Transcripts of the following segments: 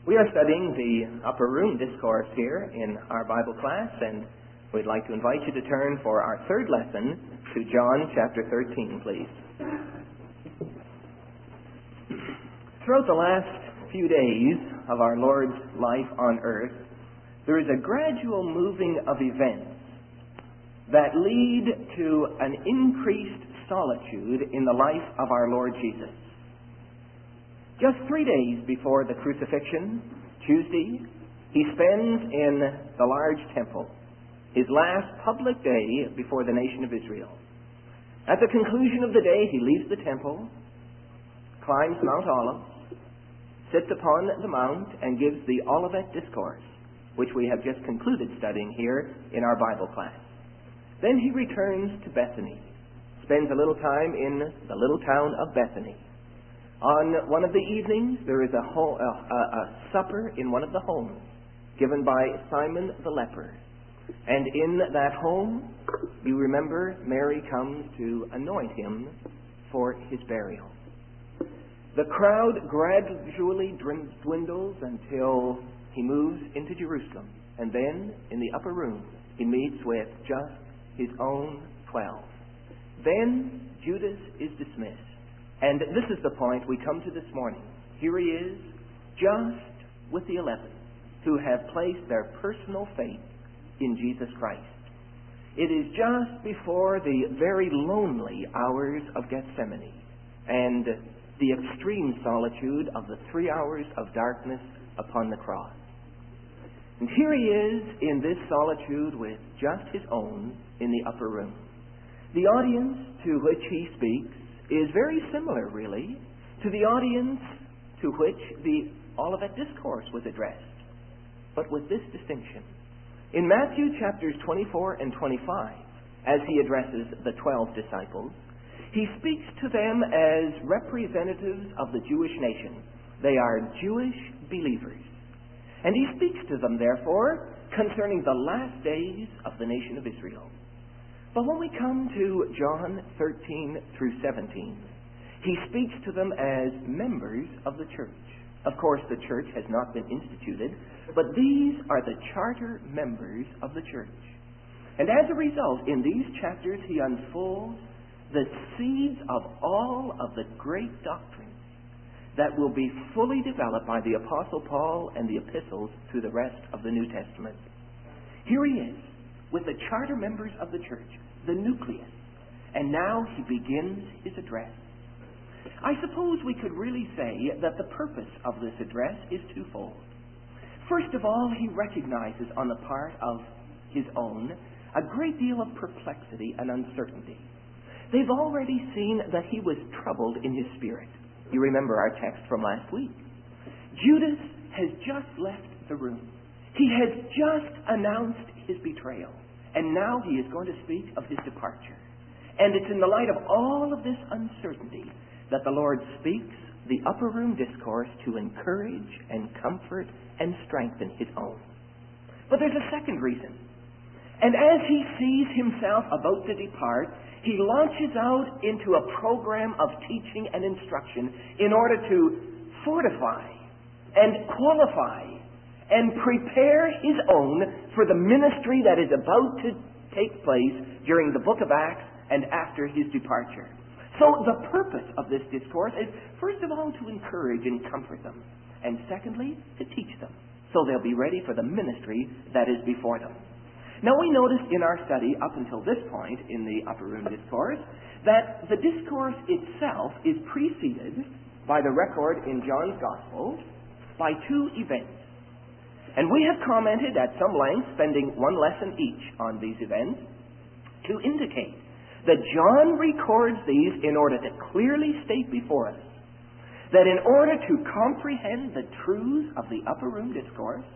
We are studying the Upper Room Discourse here in our Bible class, and we'd like to invite you to turn for our third lesson to John chapter 13, please. Throughout the last few days of our Lord's life on earth, there is a gradual moving of events that lead to an increased solitude in the life of our Lord Jesus. Just 3 days before the crucifixion, Tuesday, he spends in the large temple, his last public day before the nation of Israel. At the conclusion of the day, he leaves the temple, climbs Mount Olives, sits upon the mount, and gives the Olivet Discourse, which we have just concluded studying here in our Bible class. Then he returns to Bethany, spends a little time in the little town of Bethany. On one of the evenings, there is a supper in one of the homes given by Simon the leper. And in that home, you remember, Mary comes to anoint him for his burial. The crowd gradually dwindles until he moves into Jerusalem. And then, in the upper room, he meets with just his own 12. Then Judas is dismissed. And this is the point we come to this morning. Here he is, just with the 11, who have placed their personal faith in Jesus Christ. It is just before the very lonely hours of Gethsemane and the extreme solitude of the 3 hours of darkness upon the cross. And here he is in this solitude with just his own in the upper room. The audience to which he speaks is very similar, really, to the audience to which the Olivet Discourse was addressed, but with this distinction. In Matthew chapters 24 and 25, as he addresses the 12 disciples, he speaks to them as representatives of the Jewish nation. They are Jewish believers. And he speaks to them, therefore, concerning the last days of the nation of Israel. But when we come to John 13 through 17, he speaks to them as members of the church. Of course, the church has not been instituted, but these are the charter members of the church. And as a result, in these chapters, he unfolds the seeds of all of the great doctrines that will be fully developed by the Apostle Paul and the epistles through the rest of the New Testament. Here he is, with the charter members of the church, the nucleus. And now he begins his address. I suppose we could really say that the purpose of this address is twofold. First of all, he recognizes on the part of his own a great deal of perplexity and uncertainty. They've already seen that he was troubled in his spirit. You remember our text from last week. Judas has just left the room. He has just announced his betrayal. And now he is going to speak of his departure. And it's in the light of all of this uncertainty that the Lord speaks the Upper Room Discourse to encourage and comfort and strengthen his own. But there's a second reason. And as he sees himself about to depart, he launches out into a program of teaching and instruction in order to fortify and qualify and prepare his own for the ministry that is about to take place during the book of Acts and after his departure. So the purpose of this discourse is, first of all, to encourage and comfort them, and secondly, to teach them, so they'll be ready for the ministry that is before them. Now, we noticed in our study up until this point in the Upper Room Discourse that the discourse itself is preceded by the record in John's Gospel by two events. And we have commented at some length, spending one lesson each on these events, to indicate that John records these in order to clearly state before us that in order to comprehend the truths of the Upper Room Discourse,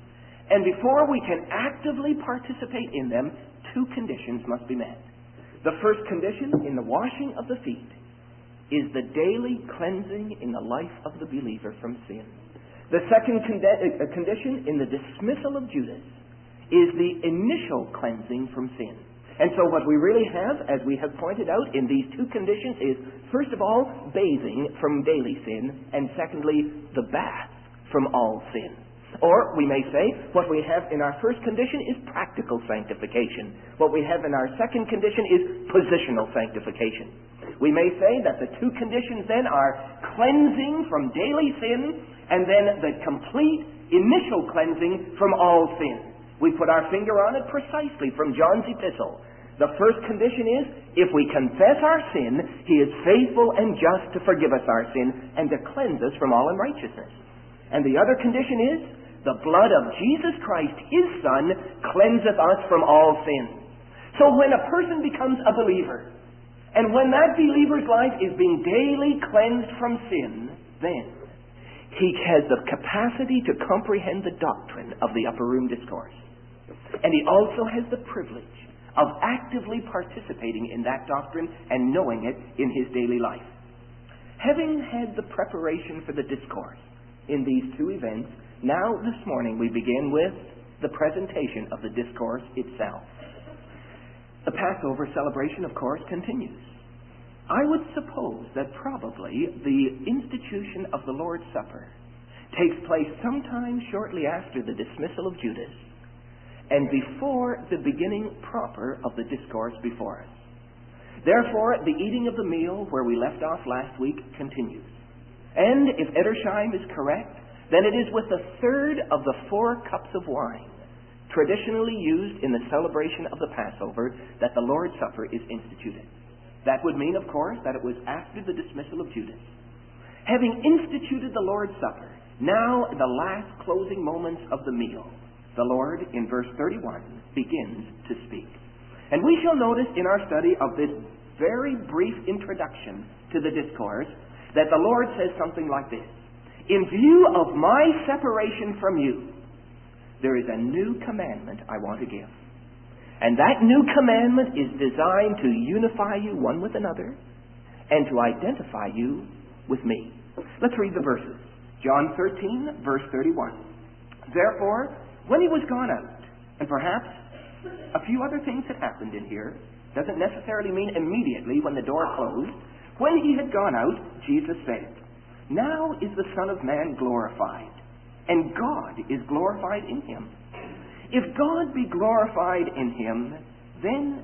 and before we can actively participate in them, two conditions must be met. The first condition, in the washing of the feet, is the daily cleansing in the life of the believer from sin. The second condition, in the dismissal of Judas, is the initial cleansing from sin. And so what we really have, as we have pointed out in these two conditions, is, first of all, bathing from daily sin, and secondly, the bath from all sin. Or we may say what we have in our first condition is practical sanctification. What we have in our second condition is positional sanctification. We may say that the two conditions then are cleansing from daily sin and then the complete initial cleansing from all sin. We put our finger on it precisely from John's epistle. The first condition is, if we confess our sin, He is faithful and just to forgive us our sin and to cleanse us from all unrighteousness. And the other condition is, the blood of Jesus Christ, His Son, cleanseth us from all sin. So when a person becomes a believer, and when that believer's life is being daily cleansed from sin, then he has the capacity to comprehend the doctrine of the Upper Room Discourse. And he also has the privilege of actively participating in that doctrine and knowing it in his daily life. Having had the preparation for the discourse in these two events, now this morning we begin with the presentation of the discourse itself. The Passover celebration, of course, continues. I would suppose that probably the institution of the Lord's Supper takes place sometime shortly after the dismissal of Judas and before the beginning proper of the discourse before us. Therefore, the eating of the meal where we left off last week continues. And if Edersheim is correct, then it is with the third of the 4 cups of wine traditionally used in the celebration of the Passover that the Lord's Supper is instituted. That would mean, of course, that it was after the dismissal of Judas. Having instituted the Lord's Supper, now in the last closing moments of the meal, the Lord, in verse 31, begins to speak. And we shall notice in our study of this very brief introduction to the discourse that the Lord says something like this: in view of my separation from you, there is a new commandment I want to give. And that new commandment is designed to unify you one with another and to identify you with me. Let's read the verses. John 13, verse 31. Therefore, when he was gone out, and perhaps a few other things had happened in here, doesn't necessarily mean immediately when the door closed. When he had gone out, Jesus said, now is the Son of Man glorified, and God is glorified in him. If God be glorified in him, then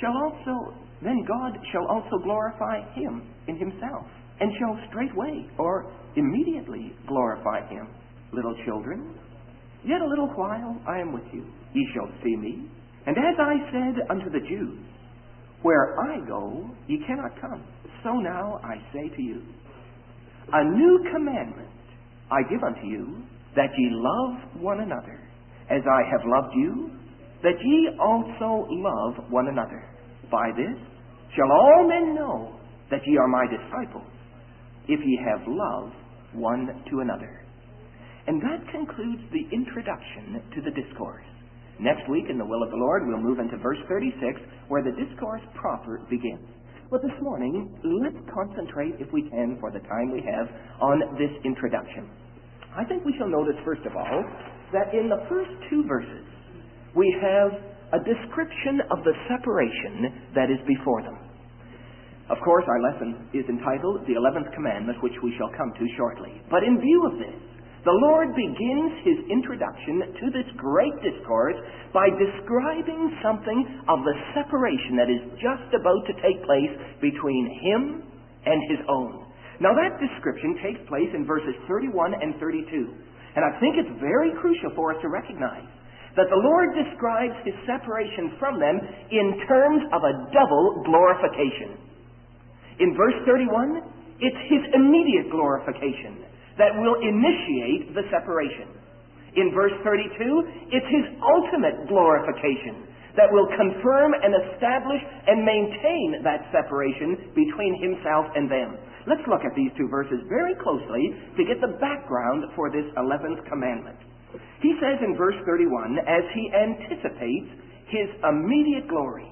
God shall also glorify him in himself, and shall straightway or immediately glorify him. Little children, yet a little while I am with you. Ye shall see me. And as I said unto the Jews, where I go, ye cannot come. So now I say to you, a new commandment I give unto you, that ye love one another. As I have loved you, that ye also love one another. By this shall all men know that ye are my disciples, if ye have love one to another. And that concludes the introduction to the discourse. Next week, in the will of the Lord, we'll move into verse 36, where the discourse proper begins. But this morning, let's concentrate, if we can, for the time we have, on this introduction. I think we shall notice, first of all, that in the first 2 verses, we have a description of the separation that is before them. Of course, our lesson is entitled The 11th Commandment, which we shall come to shortly. But in view of this, the Lord begins his introduction to this great discourse by describing something of the separation that is just about to take place between him and his own. Now that description takes place in verses 31 and 32. And I think it's very crucial for us to recognize that the Lord describes his separation from them in terms of a double glorification. In verse 31, it's his immediate glorification that will initiate the separation. In verse 32, it's his ultimate glorification that will confirm and establish and maintain that separation between himself and them. Let's look at these 2 verses very closely to get the background for this 11th commandment. He says in verse 31, as he anticipates his immediate glory,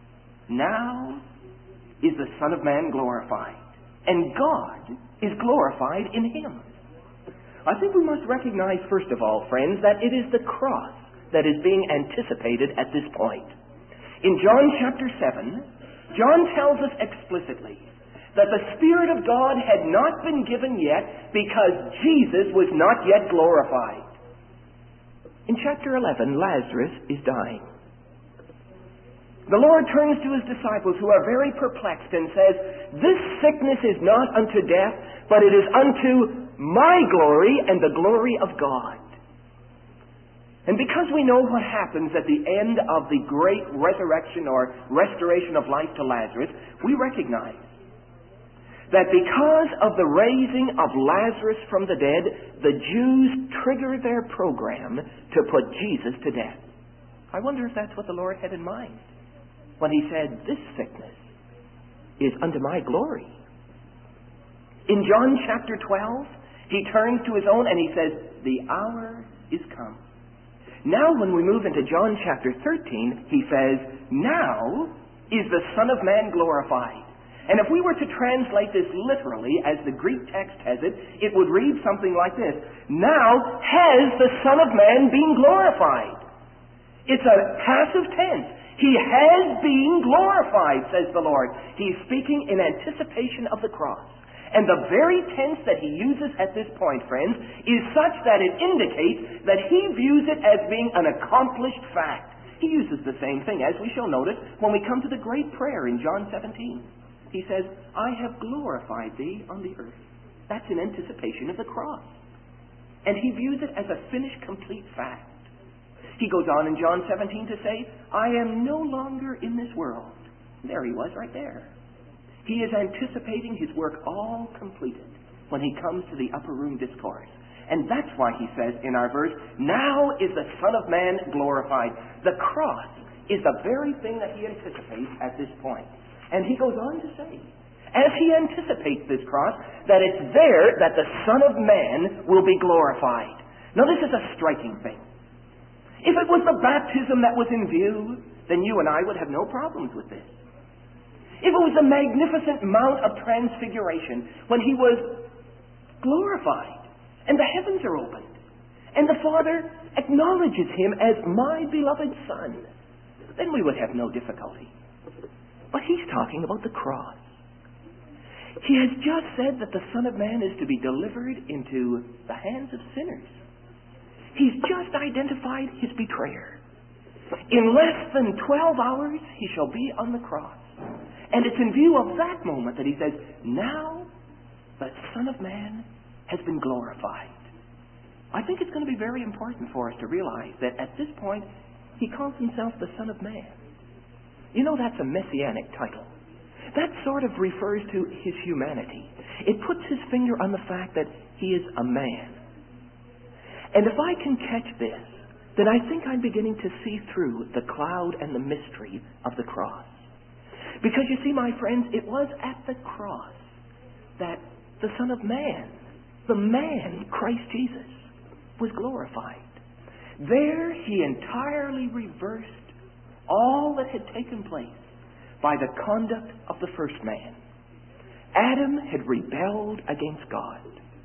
now is the Son of Man glorified, and God is glorified in him. I think we must recognize, first of all, friends, that it is the cross that is being anticipated at this point. In John chapter 7, John tells us explicitly that the Spirit of God had not been given yet because Jesus was not yet glorified. In chapter 11, Lazarus is dying. The Lord turns to His disciples, who are very perplexed, and says, "This sickness is not unto death, but it is unto my glory and the glory of God." And because we know what happens at the end of the great resurrection or restoration of life to Lazarus, we recognize that because of the raising of Lazarus from the dead, the Jews trigger their program to put Jesus to death. I wonder if that's what the Lord had in mind when He said, "This sickness is unto my glory." In John chapter 12, He turns to His own and He says, "The hour is come." Now when we move into John chapter 13, He says, "Now is the Son of Man glorified." And if we were to translate this literally, as the Greek text has it, it would read something like this: "Now has the Son of Man been glorified." It's a passive tense. He has been glorified, says the Lord. He's speaking in anticipation of the cross. And the very tense that He uses at this point, friends, is such that it indicates that He views it as being an accomplished fact. He uses the same thing, as we shall notice, when we come to the great prayer in John 17. He says, "I have glorified Thee on the earth." That's in anticipation of the cross. And He views it as a finished, complete fact. He goes on in John 17 to say, "I am no longer in this world." There He was, right there. He is anticipating His work all completed when He comes to the upper room discourse. And that's why He says in our verse, "Now is the Son of Man glorified." The cross is the very thing that He anticipates at this point. And He goes on to say, as He anticipates this cross, that it's there that the Son of Man will be glorified. Now this is a striking thing. If it was the baptism that was in view, then you and I would have no problems with this. If it was the magnificent Mount of Transfiguration, when He was glorified, and the heavens are opened, and the Father acknowledges Him as my beloved Son, then we would have no difficulty. But He's talking about the cross. He has just said that the Son of Man is to be delivered into the hands of sinners. He's just identified His betrayer. In less than 12 hours, He shall be on the cross. And it's in view of that moment that He says, "Now the Son of Man has been glorified." I think it's going to be very important for us to realize that at this point, He calls Himself the Son of Man. You know, that's a messianic title. That sort of refers to His humanity. It puts His finger on the fact that He is a man. And if I can catch this, then I think I'm beginning to see through the cloud and the mystery of the cross. Because you see, my friends, it was at the cross that the Son of Man, the man, Christ Jesus, was glorified. There He entirely reversed all that had taken place by the conduct of the first man. Adam had rebelled against God.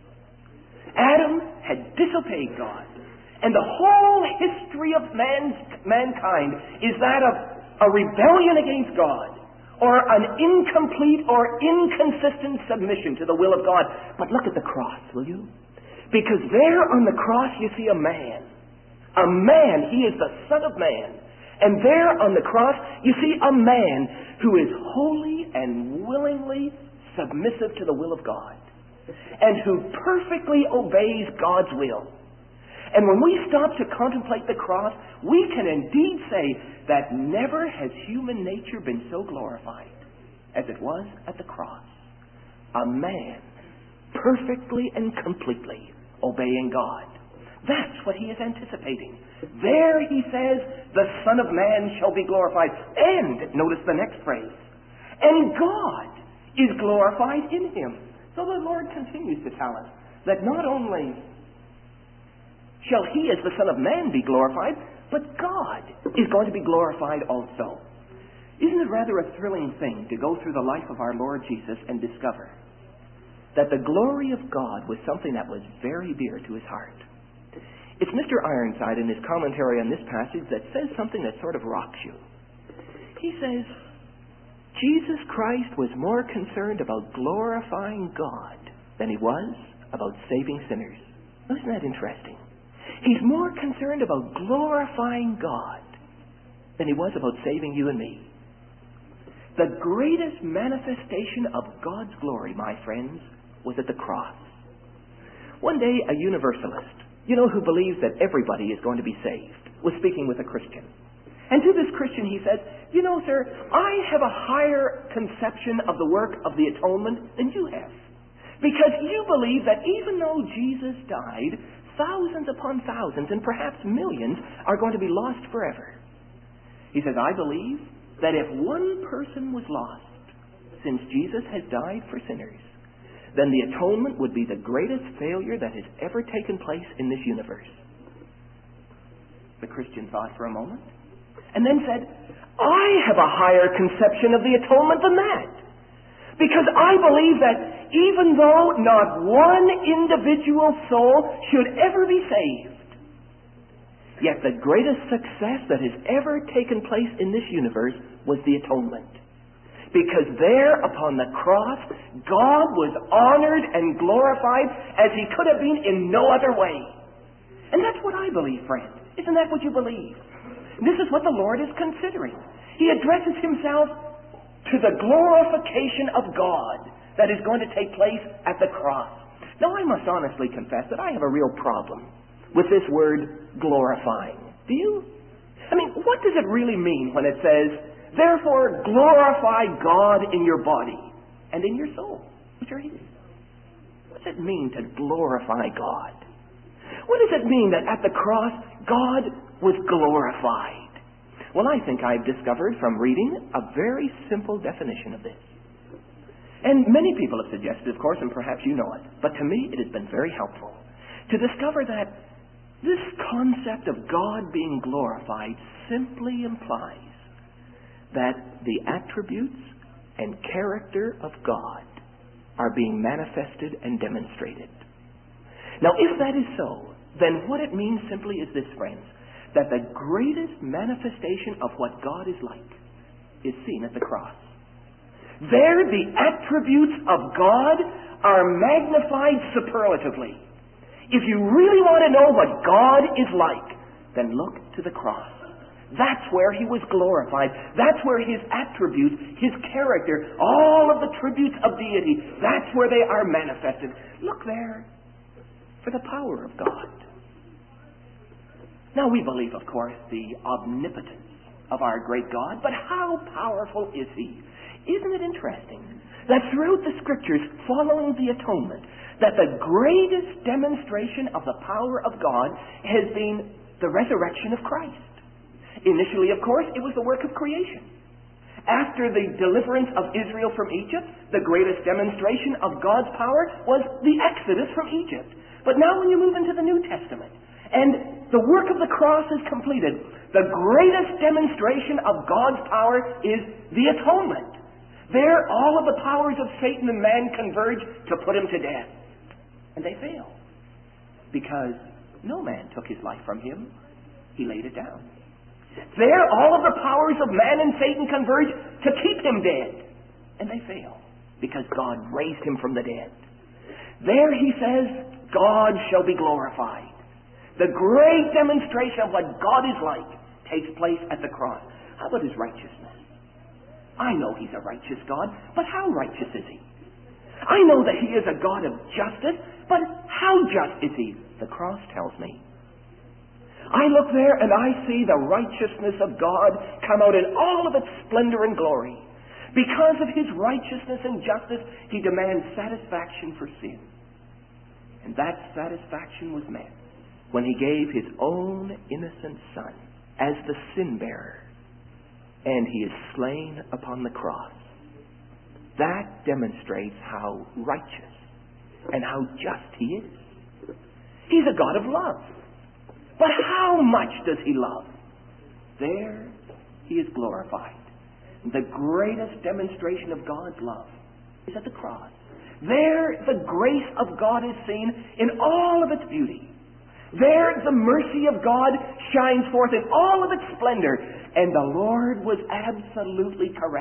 Adam had disobeyed God. And the whole history of mankind is that of a rebellion against God, or an incomplete or inconsistent submission to the will of God. But look at the cross, will you? Because there on the cross you see a man. A man. He is the Son of Man. And there on the cross you see a man who is wholly and willingly submissive to the will of God, and who perfectly obeys God's will. And when we stop to contemplate the cross, we can indeed say that never has human nature been so glorified as it was at the cross. A man perfectly and completely obeying God. That's what He is anticipating. There He says, the Son of Man shall be glorified. And, notice the next phrase, and God is glorified in Him. So the Lord continues to tell us that not only shall He as the Son of Man be glorified, but God is going to be glorified also. Isn't it rather a thrilling thing to go through the life of our Lord Jesus and discover that the glory of God was something that was very dear to His heart? It's Mr. Ironside in his commentary on this passage that says something that sort of rocks you. He says, Jesus Christ was more concerned about glorifying God than he was about saving sinners. Isn't that interesting? He's more concerned about glorifying God than he was about saving you and me. The greatest manifestation of God's glory, my friends, was at the cross. One day, a universalist, who believes that everybody is going to be saved, was speaking with a Christian. And to this Christian he said, sir, I have a higher conception of the work of the atonement than you have. Because you believe that even though Jesus died, thousands upon thousands and perhaps millions are going to be lost forever. He says, I believe that if one person was lost, since Jesus has died for sinners, then the atonement would be the greatest failure that has ever taken place in this universe. The Christian thought for a moment, and then said, I have a higher conception of the atonement than that. Because I believe that even though not one individual soul should ever be saved, yet the greatest success that has ever taken place in this universe was the atonement. Because there upon the cross, God was honored and glorified as he could have been in no other way. And that's what I believe, friend. Isn't that what you believe? This is what the Lord is considering. He addresses himself to the glorification of God that is going to take place at the cross. Now, I must honestly confess that I have a real problem with this word glorifying. Do you? I mean, what does it really mean when it says, therefore glorify God in your body and in your soul, which are his? What does it mean to glorify God? What does it mean that at the cross God was glorified? Well, I think I've discovered from reading a very simple definition of this. And many people have suggested, of course, and perhaps you know it, but to me it has been very helpful to discover that this concept of God being glorified simply implies that the attributes and character of God are being manifested and demonstrated. Now, if that is so, then what it means simply is this, friends, that the greatest manifestation of what God is like is seen at the cross. There, the attributes of God are magnified superlatively. If you really want to know what God is like, then look to the cross. That's where he was glorified. That's where his attributes, his character, all of the tributes of deity, that's where they are manifested. Look there for the power of God. Now, we believe, of course, the omnipotence of our great God, but how powerful is he? Isn't it interesting that throughout the Scriptures following the atonement, that the greatest demonstration of the power of God has been the resurrection of Christ? Initially, of course, it was the work of creation. After the deliverance of Israel from Egypt, the greatest demonstration of God's power was the Exodus from Egypt. But now when you move into the New Testament, and the work of the cross is completed, the greatest demonstration of God's power is the atonement. There, all of the powers of Satan and man converge to put him to death. And they fail. Because no man took his life from him. He laid it down. There, all of the powers of man and Satan converge to keep him dead. And they fail. Because God raised him from the dead. There, he says, God shall be glorified. The great demonstration of what God is like takes place at the cross. How about his righteousness? I know he's a righteous God, but how righteous is he? I know that he is a God of justice, but how just is he? The cross tells me. I look there and I see the righteousness of God come out in all of its splendor and glory. Because of his righteousness and justice, he demands satisfaction for sin. And that satisfaction was met when he gave his own innocent son as the sin-bearer, and he is slain upon the cross. That demonstrates how righteous and how just he is. He's a God of love. But how much does he love? There he is glorified. The greatest demonstration of God's love is at the cross. There the grace of God is seen in all of its beauty. There the mercy of God shines forth in all of its splendor. And the Lord was absolutely correct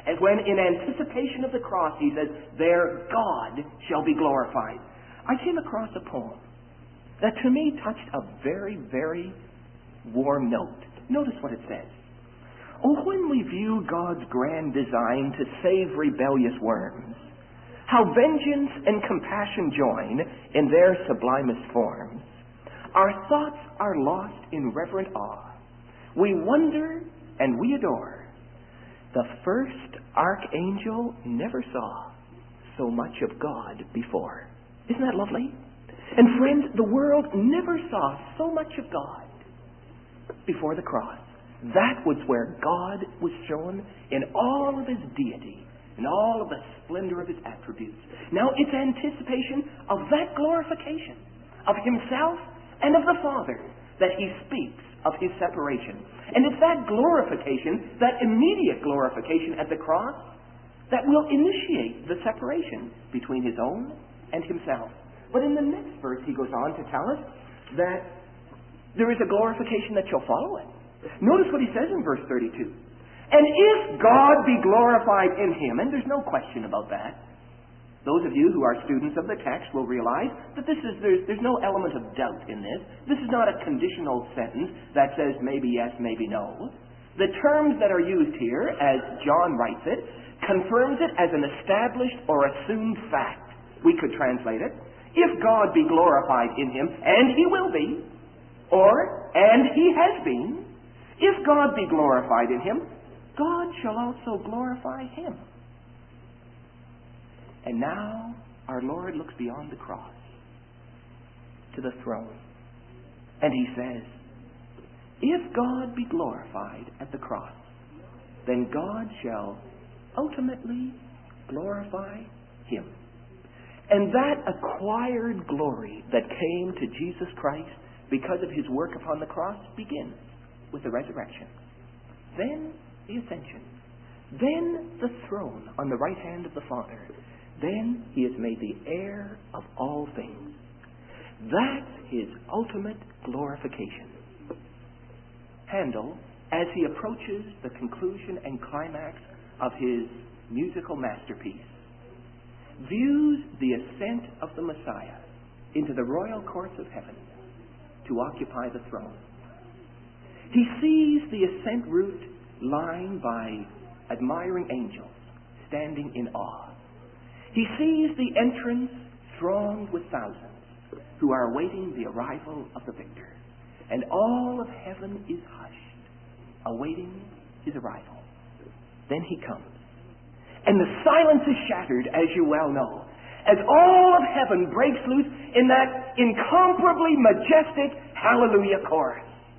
And when in anticipation of the cross he says, there God shall be glorified. I came across a poem that to me touched a very, very warm note. Notice what it says. Oh, when we view God's grand design to save rebellious worms, how vengeance and compassion join in their sublimest forms, our thoughts are lost in reverent awe. We wonder and we adore. The first archangel never saw so much of God before. Isn't that lovely? And friends, the world never saw so much of God before the cross. That was where God was shown in all of his deity, in all of the splendor of his attributes. Now it's anticipation of that glorification of himself and of the Father that he speaks of his separation. And it's that glorification, that immediate glorification at the cross, that will initiate the separation between his own and himself. But in the next verse he goes on to tell us that there is a glorification that shall follow it. Notice what he says in verse 32. And if God be glorified in him, and there's no question about that, those of you who are students of the text will realize that there's no element of doubt in this. This is not a conditional sentence that says maybe yes, maybe no. The terms that are used here, as John writes it, confirms it as an established or assumed fact. We could translate it. If God be glorified in him, and he will be, or, and he has been, if God be glorified in him, God shall also glorify him. And now our Lord looks beyond the cross to the throne. And he says, if God be glorified at the cross, then God shall ultimately glorify him. And that acquired glory that came to Jesus Christ because of his work upon the cross begins with the resurrection. Then the ascension. Then the throne on the right hand of the Father. Then he is made the heir of all things. That's his ultimate glorification. Handel, as he approaches the conclusion and climax of his musical masterpiece, views the ascent of the Messiah into the royal courts of heaven to occupy the throne. He sees the ascent route lined by admiring angels standing in awe. He sees the entrance thronged with thousands who are awaiting the arrival of the victor. And all of heaven is hushed, awaiting his arrival. Then he comes. And the silence is shattered, as you well know, as all of heaven breaks loose in that incomparably majestic Hallelujah chorus.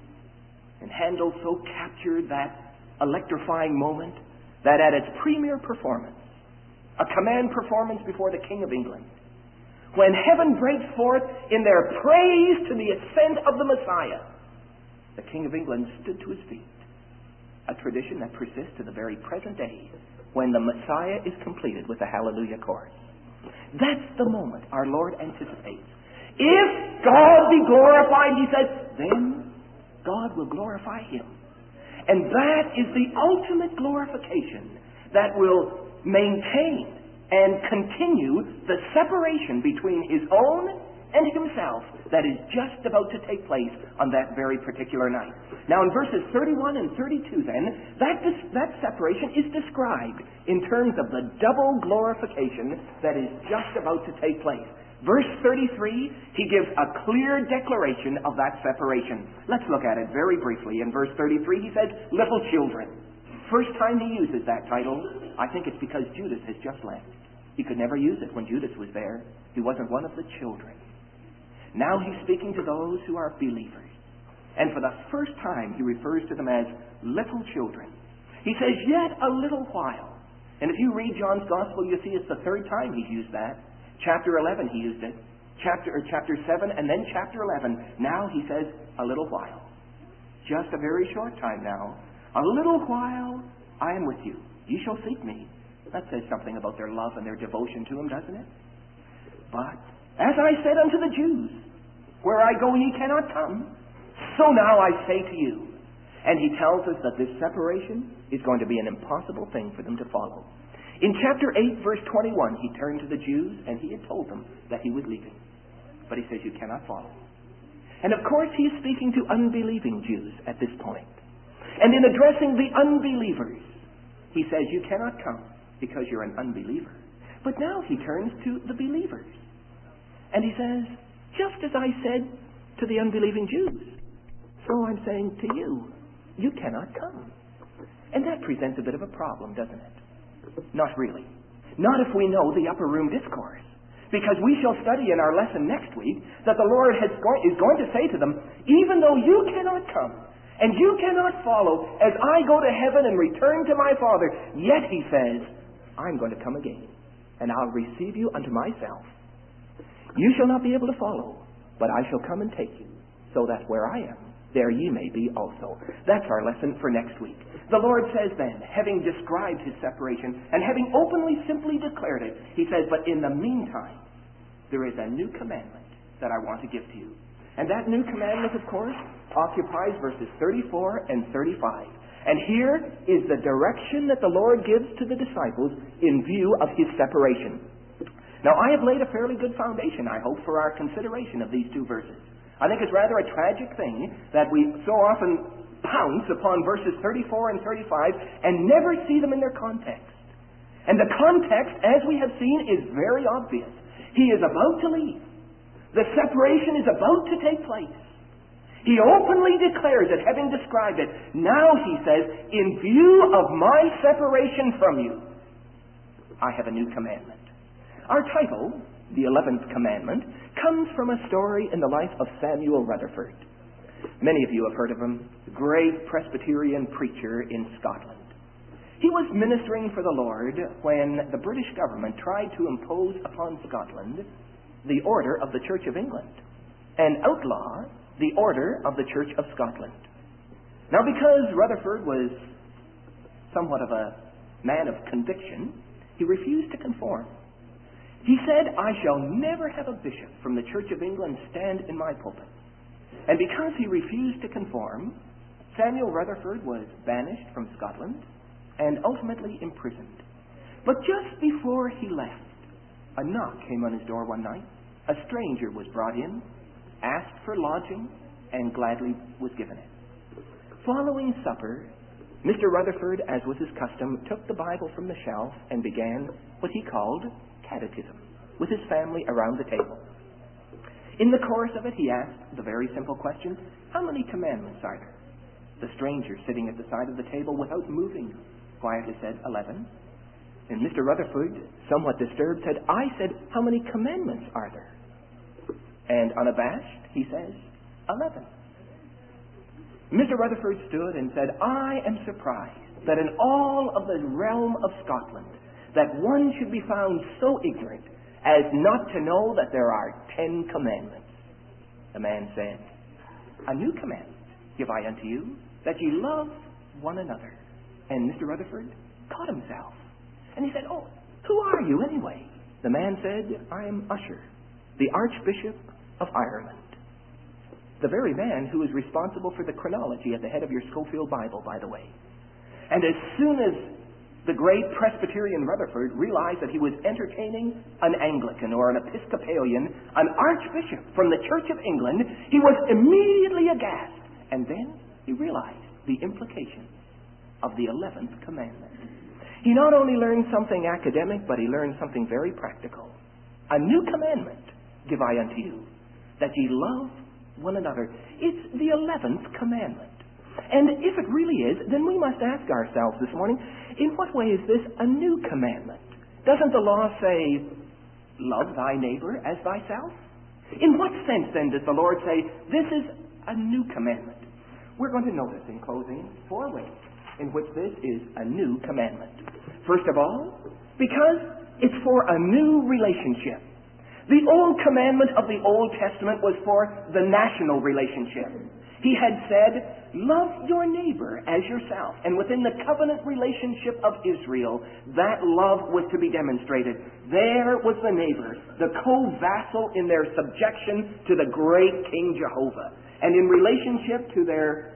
And Handel so captured that electrifying moment that at its premier performance, a command performance before the King of England, when heaven breaks forth in their praise to the ascent of the Messiah, the King of England stood to his feet. A tradition that persists to the very present day when the Messiah is completed with the Hallelujah chorus. That's the moment our Lord anticipates. If God be glorified, he says, then God will glorify him. And that is the ultimate glorification that will maintain and continue the separation between his own and himself that is just about to take place on that very particular night. Now in verses 31 and 32 then, that separation is described in terms of the double glorification that is just about to take place. Verse 33, he gives a clear declaration of that separation. Let's look at it very briefly. In verse 33 he says, little children. First time he uses that title, I think it's because Judas has just left. He could never use it when Judas was there. He wasn't one of the children. Now he's speaking to those who are believers. And for the first time he refers to them as little children. He says, yet a little while. And if you read John's Gospel, you see it's the third time he's used that. Chapter 11 he used it. Chapter 7 and then chapter 11. Now he says, a little while. Just a very short time now. A little while I am with you. Ye shall seek me. That says something about their love and their devotion to him, doesn't it? But as I said unto the Jews, where I go ye cannot come, so now I say to you. And he tells us that this separation is going to be an impossible thing for them to follow. In chapter 8, verse 21, he turned to the Jews and he had told them that he was leaving. But he says, you cannot follow. And of course, he is speaking to unbelieving Jews at this point. And in addressing the unbelievers, he says, you cannot come because you're an unbeliever. But now he turns to the believers. And he says, just as I said to the unbelieving Jews, so I'm saying to you, you cannot come. And that presents a bit of a problem, doesn't it? Not really. Not if we know the upper room discourse. Because we shall study in our lesson next week that the Lord is going to say to them, even though you cannot come and you cannot follow as I go to heaven and return to my Father, yet he says, I'm going to come again and I'll receive you unto myself. You shall not be able to follow, but I shall come and take you, so that where I am, there ye may be also. That's our lesson for next week. The Lord says then, having described his separation and having openly simply declared it, he says, but in the meantime, there is a new commandment that I want to give to you. And that new commandment, of course, occupies verses 34 and 35. And here is the direction that the Lord gives to the disciples in view of his separation. Now, I have laid a fairly good foundation, I hope, for our consideration of these two verses. I think it's rather a tragic thing that we so often pounce upon verses 34 and 35 and never see them in their context. And the context, as we have seen, is very obvious. He is about to leave. The separation is about to take place. He openly declares it, having described it. Now, he says, in view of my separation from you, I have a new commandment. Our title, the 11th Commandment, comes from a story in the life of Samuel Rutherford. Many of you have heard of him, the great Presbyterian preacher in Scotland. He was ministering for the Lord when the British government tried to impose upon Scotland the order of the Church of England and outlaw the order of the Church of Scotland. Now, because Rutherford was somewhat of a man of conviction, he refused to conform. He said, I shall never have a bishop from the Church of England stand in my pulpit. And because he refused to conform, Samuel Rutherford was banished from Scotland and ultimately imprisoned. But just before he left, a knock came on his door one night. A stranger was brought in, asked for lodging, and gladly was given it. Following supper, Mr. Rutherford, as was his custom, took the Bible from the shelf and began what he called catechism with his family around the table. In the course of it, he asked the very simple question, how many commandments are there? The stranger, sitting at the side of the table without moving, quietly said, 11. And Mr. Rutherford, somewhat disturbed, said, I said, how many commandments are there? And unabashed, he says, 11. Mr. Rutherford stood and said, I am surprised that in all of the realm of Scotland, that one should be found so ignorant as not to know that there are 10 commandments. The man said, a new commandment give I unto you, that ye love one another. And Mr. Rutherford caught himself. And he said, oh, who are you anyway? The man said, I am Usher, the Archbishop of Ireland. The very man who is responsible for the chronology at the head of your Schofield Bible, by the way. And as soon as the great Presbyterian Rutherford realized that he was entertaining an Anglican or an Episcopalian, an archbishop from the Church of England, he was immediately aghast. And then he realized the implications of the 11th commandment. He not only learned something academic, but he learned something very practical. A new commandment give I unto you, that ye love one another. It's the 11th commandment. And if it really is, then we must ask ourselves this morning, in what way is this a new commandment? Doesn't the law say, love thy neighbor as thyself? In what sense then does the Lord say, this is a new commandment? We're going to notice in closing 4 ways in which this is a new commandment. First of all, because it's for a new relationship. The old commandment of the Old Testament was for the national relationship. He had said, love your neighbor as yourself. And within the covenant relationship of Israel, that love was to be demonstrated. There was the neighbor, the co-vassal in their subjection to the great King Jehovah. And in relationship to their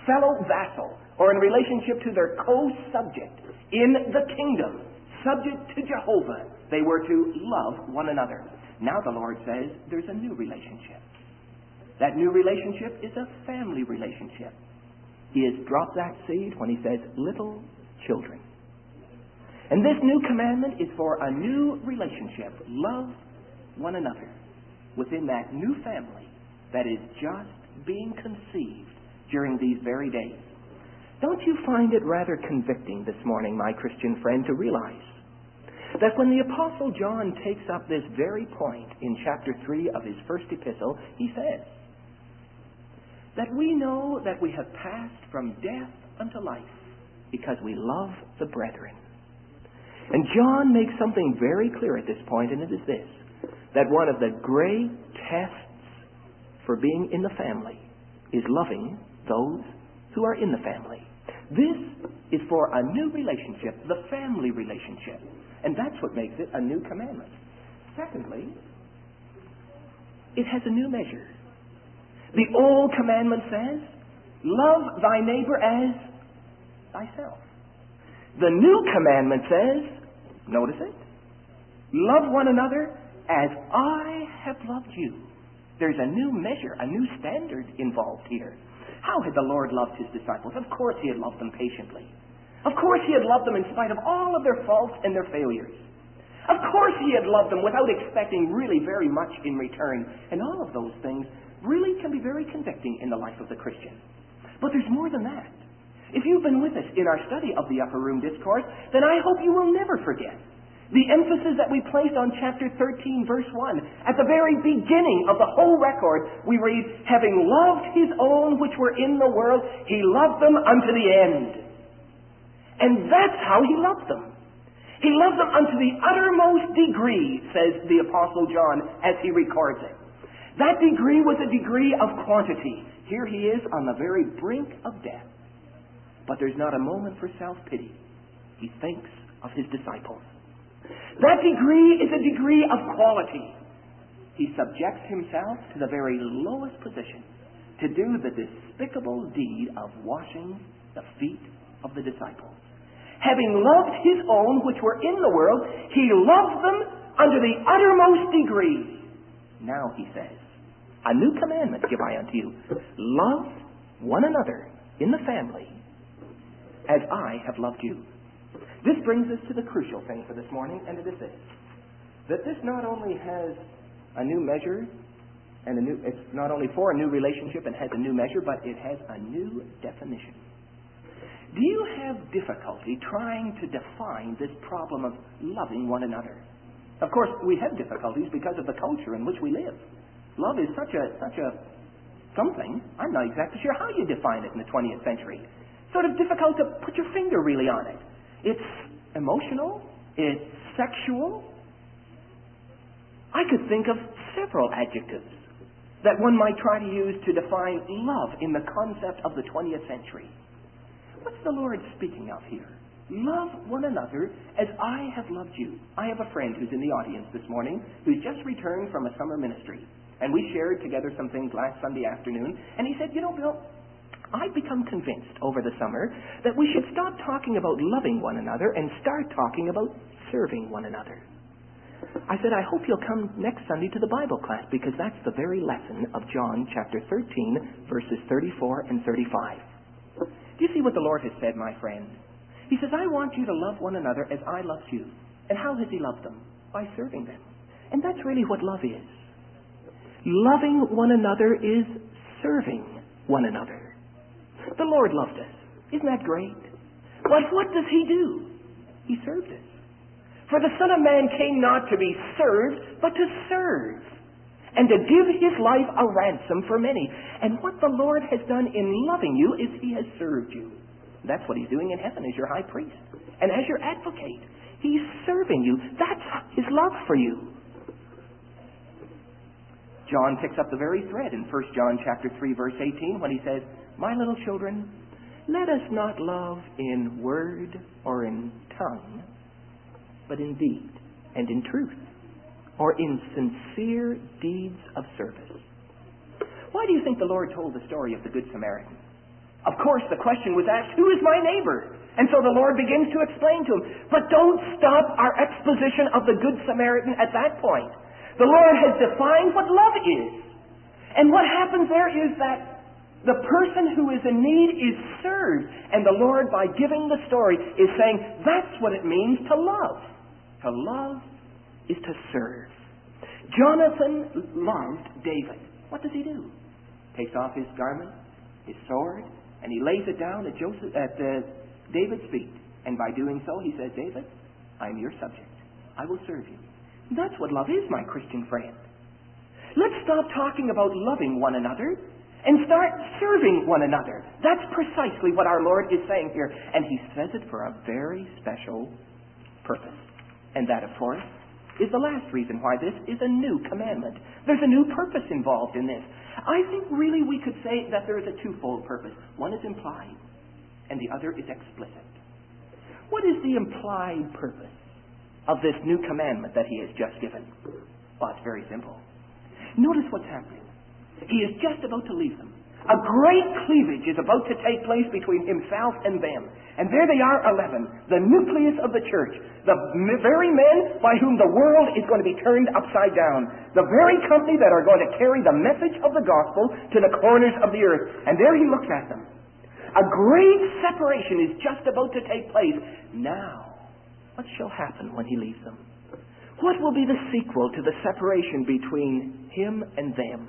fellow vassal, or in relationship to their co-subject in the kingdom, subject to Jehovah, they were to love one another. Now the Lord says there's a new relationship. That new relationship is a family relationship. He has dropped that seed when he says little children. And this new commandment is for a new relationship. Love one another within that new family that is just being conceived during these very days. Don't you find it rather convicting this morning, my Christian friend, to realize that when the Apostle John takes up this very point in chapter 3 of his first epistle, he says that we know that we have passed from death unto life because we love the brethren. And John makes something very clear at this point, and it is this, that one of the great tests for being in the family is loving those who are in the family. This is for a new relationship, the family relationship. And that's what makes it a new commandment. Secondly, it has a new measure. The old commandment says, love thy neighbor as thyself. The new commandment says, notice it, love one another as I have loved you. There's a new measure, a new standard involved here. How had the Lord loved his disciples? Of course he had loved them patiently. Of course he had loved them in spite of all of their faults and their failures. Of course he had loved them without expecting really very much in return. And all of those things really can be very convicting in the life of the Christian. But there's more than that. If you've been with us in our study of the Upper Room Discourse, then I hope you will never forget the emphasis that we placed on chapter 13, verse 1. At the very beginning of the whole record, we read, having loved his own which were in the world, he loved them unto the end. And that's how he loved them. He loved them unto the uttermost degree, says the Apostle John as he records it. That degree was a degree of quantity. Here he is on the very brink of death. But there's not a moment for self-pity. He thinks of his disciples. That degree is a degree of quality. He subjects himself to the very lowest position to do the despicable deed of washing the feet of the disciples. Having loved his own which were in the world, he loved them unto the uttermost degree. Now, he says, a new commandment give I unto you. Love one another in the family as I have loved you. This brings us to the crucial thing for this morning, and it is this. That this not only has a new measure, and it's not only for a new relationship and has a new measure, but it has a new definition. Do you have difficulty trying to define this problem of loving one another? Of course, we have difficulties because of the culture in which we live. Love is such a something. I'm not exactly sure how you define it in the 20th century. Sort of difficult to put your finger really on it. It's emotional. It's sexual. I could think of several adjectives that one might try to use to define love in the concept of the 20th century. What's the Lord speaking of here? Love one another as I have loved you. I have a friend who's in the audience this morning who's just returned from a summer ministry. And we shared together some things last Sunday afternoon. And he said, you know, Bill, I've become convinced over the summer that we should stop talking about loving one another and start talking about serving one another. I said, I hope you'll come next Sunday to the Bible class because that's the very lesson of John chapter 13, verses 34 and 35. Do you see what the Lord has said, my friend? He says, I want you to love one another as I loved you. And how has he loved them? By serving them. And that's really what love is. Loving one another is serving one another. The Lord loved us. Isn't that great? But what does he do? He served us. For the Son of Man came not to be served, but to serve, and to give his life a ransom for many. And what the Lord has done in loving you is he has served you. That's what he's doing in heaven as your high priest. And as your advocate, he's serving you. That's his love for you. John picks up the very thread in 1 John chapter 3, verse 18, when he says, my little children, let us not love in word or in tongue, but in deed and in truth, or in sincere deeds of service. Why do you think the Lord told the story of the Good Samaritan? Of course, the question was asked, who is my neighbor? And so the Lord begins to explain to him. But don't stop our exposition of the Good Samaritan at that point. The Lord has defined what love is. And what happens there is that the person who is in need is served. And the Lord, by giving the story, is saying, that's what it means to love. To love is to serve. Jonathan loved David. What does he do? Takes off his garment, his sword, and he lays it down at David's feet. And by doing so, he says, David, I'm your subject. I will serve you. That's what love is, my Christian friend. Let's stop talking about loving one another and start serving one another. That's precisely what our Lord is saying here. And he says it for a very special purpose. And that, of course, is the last reason why this is a new commandment. There's a new purpose involved in this. I think really we could say that there is a twofold purpose. One is implied, and the other is explicit. What is the implied purpose of this new commandment that he has just given? Well, it's very simple. Notice what's happening. He is just about to leave them. A great cleavage is about to take place between himself and them. And there they are, 11, the nucleus of the church, the very men by whom the world is going to be turned upside down, the very company that are going to carry the message of the gospel to the corners of the earth. And there he looks at them. A great separation is just about to take place. Now, what shall happen when he leaves them? What will be the sequel to the separation between him and them?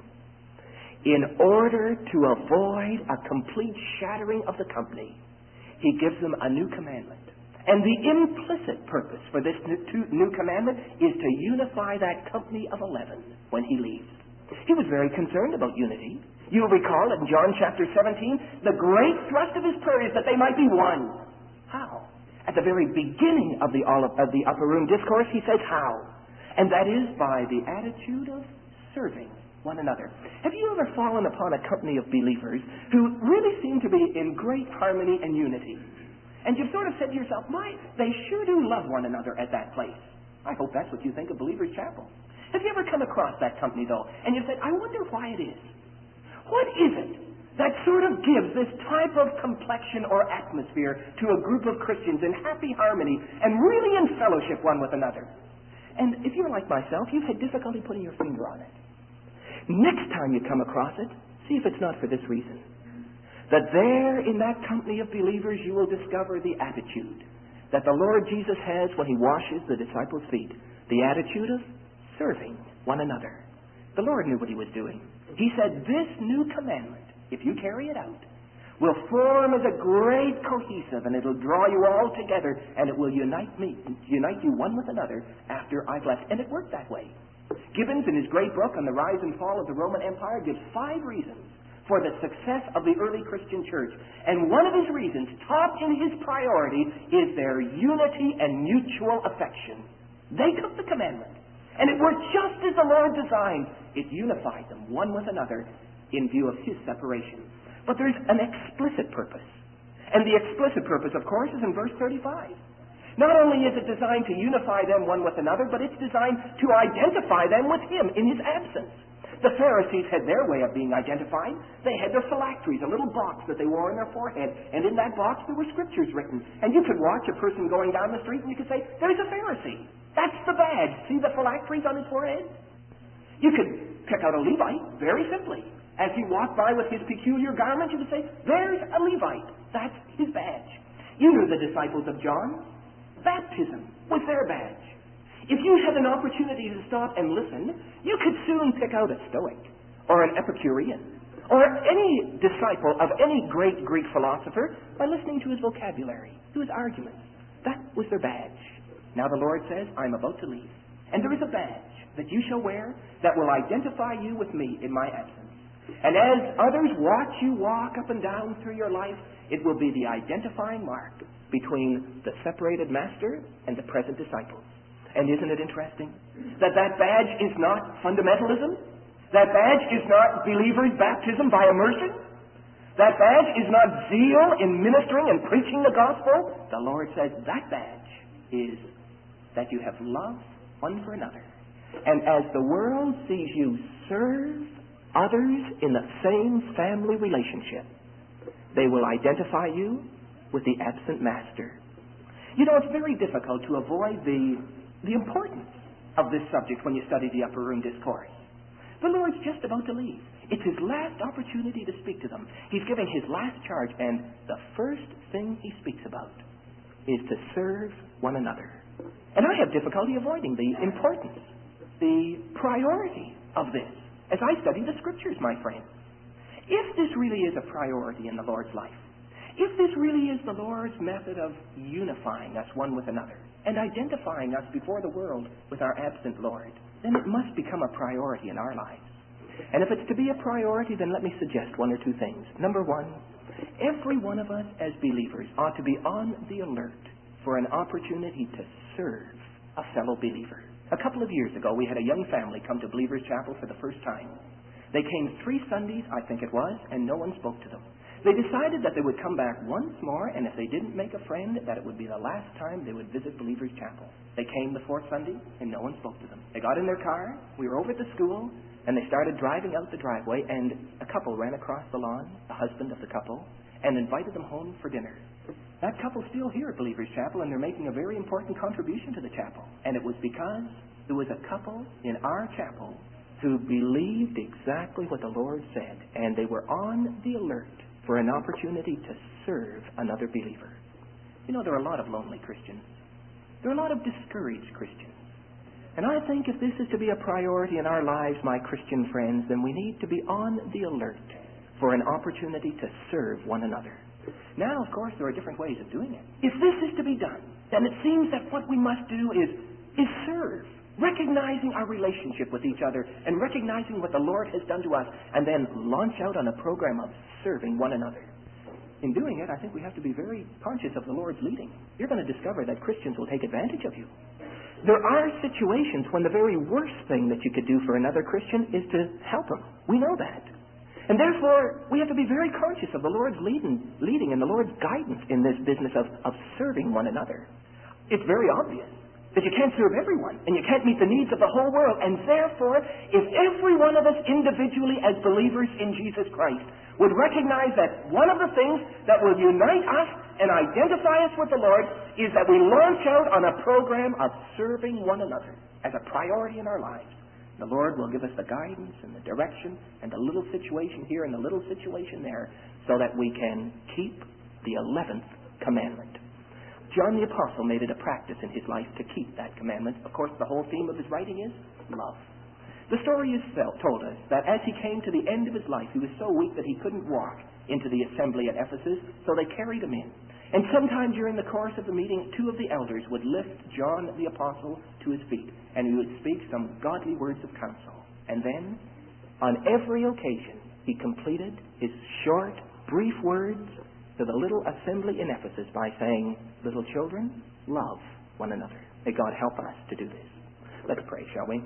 In order to avoid a complete shattering of the company, he gives them a new commandment. And the implicit purpose for this new commandment is to unify that company of 11 when he leaves. He was very concerned about unity. You'll recall in John chapter 17, the great thrust of his prayer is that they might be one. How? At the very beginning of the Upper Room Discourse, he says how. And that is by the attitude of serving one another. Have you ever fallen upon a company of believers who really seem to be in great harmony and unity? And you've sort of said to yourself, they sure do love one another at that place. I hope that's what you think of Believers Chapel. Have you ever come across that company, though, and you've said, I wonder why it is? What is it that sort of gives this type of complexion or atmosphere to a group of Christians in happy harmony and really in fellowship one with another? And if you're like myself, you've had difficulty putting your finger on it. Next time you come across it, see if it's not for this reason. That there in that company of believers you will discover the attitude that the Lord Jesus has when he washes the disciples' feet. The attitude of serving one another. The Lord knew what he was doing. He said, this new commandment, if you carry it out, will form as a great cohesive, and it'll draw you all together, and it will unite you one with another after I've left. And it worked that way. Gibbons, in his great book on the rise and fall of the Roman Empire, gives 5 reasons for the success of the early Christian church. And one of his reasons, top in his priority, is their unity and mutual affection. They took the commandment, and it worked just as the Lord designed. It unified them one with another in view of his separation. But there's an explicit purpose. And the explicit purpose, of course, is in verse 35. Not only is it designed to unify them one with another, but it's designed to identify them with him in his absence. The Pharisees had their way of being identified. They had their phylacteries, a little box that they wore on their forehead. And in that box there were scriptures written. And you could watch a person going down the street and you could say, there's a Pharisee. That's the badge. See the phylacteries on his forehead? You could pick out a Levite, very simply. As he walked by with his peculiar garment, you could say, there's a Levite. That's his badge. You knew the disciples of John. Baptism was their badge. If you had an opportunity to stop and listen, you could soon pick out a Stoic or an Epicurean or any disciple of any great Greek philosopher by listening to his vocabulary, to his arguments. That was their badge. Now the Lord says, I'm about to leave. And there is a badge that you shall wear that will identify you with me in my absence. And as others watch you walk up and down through your life, it will be the identifying mark between the separated master and the present disciples. And isn't it interesting that badge is not fundamentalism? That badge is not believers' baptism by immersion? That badge is not zeal in ministering and preaching the gospel? The Lord says that badge is that you have love one for another. And as the world sees you serve others in the same family relationship, They will identify you with the absent master. You know, it's very difficult to avoid the importance of this subject when you study the Upper Room Discourse. The Lord's just about to leave. It's His last opportunity to speak to them. He's giving His last charge, and the first thing He speaks about is to serve one another. And I have difficulty avoiding the importance, the priority of this as I study the Scriptures, my friends. If this really is a priority in the Lord's life, if this really is the Lord's method of unifying us one with another and identifying us before the world with our absent Lord, then it must become a priority in our lives. And if it's to be a priority, then let me suggest one or two things. Number one, every one of us as believers ought to be on the alert for an opportunity to serve a fellow believer. A couple of years ago, we had a young family come to Believers Chapel for the first time. They came 3 Sundays, I think it was, and no one spoke to them. They decided that they would come back once more, and if they didn't make a friend, that it would be the last time they would visit Believers Chapel. They came the 4th Sunday, and no one spoke to them. They got in their car, we were over at the school, and they started driving out the driveway, and a couple ran across the lawn, the husband of the couple, and invited them home for dinner. That couple's still here at Believers Chapel, and they're making a very important contribution to the chapel. And it was because there was a couple in our chapel who believed exactly what the Lord said, and they were on the alert for an opportunity to serve another believer. You know, there are a lot of lonely Christians. There are a lot of discouraged Christians. And I think if this is to be a priority in our lives, my Christian friends, then we need to be on the alert for an opportunity to serve one another. Now, of course, there are different ways of doing it. If this is to be done, then it seems that what we must do is serve, recognizing our relationship with each other and recognizing what the Lord has done to us, and then launch out on a program of serving one another. In doing it, I think we have to be very conscious of the Lord's leading. You're going to discover that Christians will take advantage of you. There are situations when the very worst thing that you could do for another Christian is to help him. We know that. And therefore, we have to be very conscious of the Lord's leading and the Lord's guidance in this business of serving one another. It's very obvious that you can't serve everyone, and you can't meet the needs of the whole world. And therefore, if every one of us individually as believers in Jesus Christ would recognize that one of the things that will unite us and identify us with the Lord is that we launch out on a program of serving one another as a priority in our lives, the Lord will give us the guidance and the direction and the little situation here and the little situation there so that we can keep the 11th commandment. John the Apostle made it a practice in his life to keep that commandment. Of course, the whole theme of his writing is love. The story is told us that as he came to the end of his life, he was so weak that he couldn't walk into the assembly at Ephesus, so they carried him in. And sometime during the course of the meeting, 2 of the elders would lift John the Apostle to his feet, and he would speak some godly words of counsel. And then, on every occasion, he completed his short, brief words to the little assembly in Ephesus by saying, "Little children, love one another." May God help us to do this. Let's pray, shall we?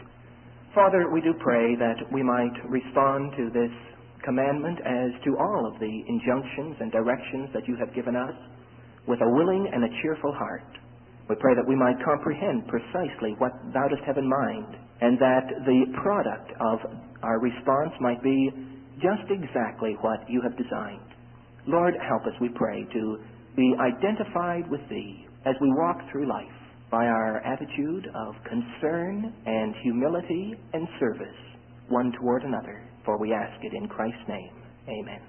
Father, we do pray that we might respond to this commandment as to all of the injunctions and directions that you have given us with a willing and a cheerful heart. We pray that we might comprehend precisely what thou dost have in mind, and that the product of our response might be just exactly what you have designed. Lord, help us, we pray, to be identified with thee as we walk through life by our attitude of concern and humility and service one toward another. For we ask it in Christ's name. Amen.